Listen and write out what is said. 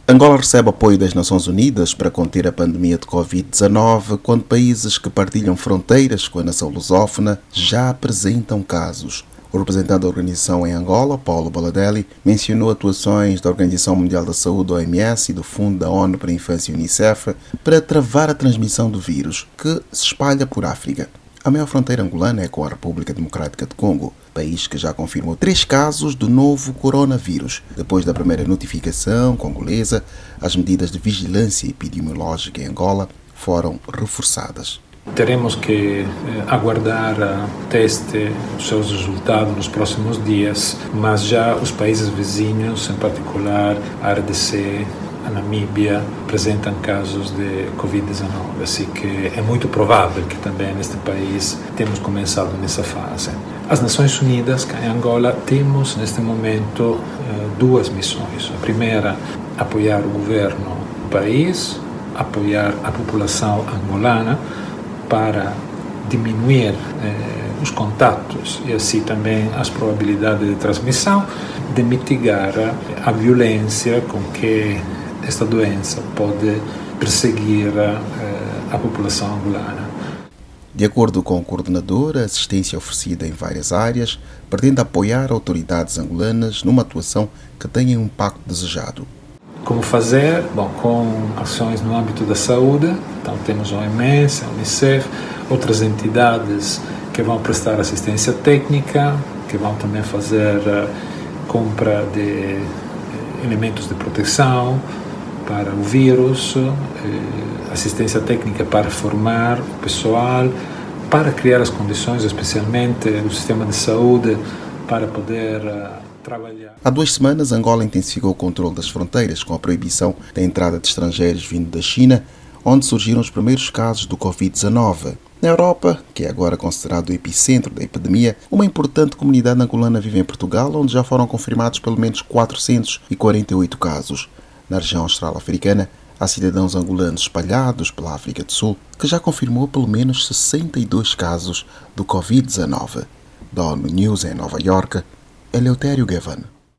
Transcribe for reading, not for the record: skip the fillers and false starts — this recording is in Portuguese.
Angola recebe apoio das Nações Unidas para conter a pandemia de Covid-19, quando países que partilham fronteiras com a nação lusófona já apresentam casos. O representante da organização em Angola, Paulo Baladelli, mencionou atuações da Organização Mundial da Saúde, OMS, e do Fundo da ONU para a Infância, UNICEF, para travar a transmissão do vírus, que se espalha por África. A maior fronteira angolana é com a República Democrática do Congo, país que já confirmou 3 casos do novo coronavírus. Depois da primeira notificação congolesa, as medidas de vigilância epidemiológica em Angola foram reforçadas. Teremos que aguardar o teste, os seus resultados nos próximos dias, mas já os países vizinhos, em particular a RDC, a Namíbia, apresentam casos de Covid-19, assim que é muito provável que também neste país temos começado nessa fase. As Nações Unidas, cá em Angola, temos neste momento 2 missões. A primeira, apoiar o governo do país, apoiar a população angolana para diminuir os contatos e assim também as probabilidades de transmissão, de mitigar a violência com que esta doença pode perseguir a população angolana. De acordo com o coordenador, a assistência oferecida em várias áreas pretende apoiar autoridades angolanas numa atuação que tenha um impacto desejado. Como fazer? Bom, com ações no âmbito da saúde, então temos a OMS, a UNICEF, outras entidades que vão prestar assistência técnica, que vão também fazer compra de elementos de proteção para o vírus, assistência técnica para formar o pessoal, para criar as condições, especialmente do sistema de saúde, para poder trabalhar. Há 2 semanas, Angola intensificou o controle das fronteiras com a proibição da entrada de estrangeiros vindo da China, onde surgiram os primeiros casos do Covid-19. Na Europa, que é agora considerado o epicentro da epidemia, uma importante comunidade angolana vive em Portugal, onde já foram confirmados pelo menos 448 casos. Na região austral-africana, há cidadãos angolanos espalhados pela África do Sul, que já confirmou pelo menos 62 casos do Covid-19. Da ONU News em Nova Iorque, Eleutério Gavan.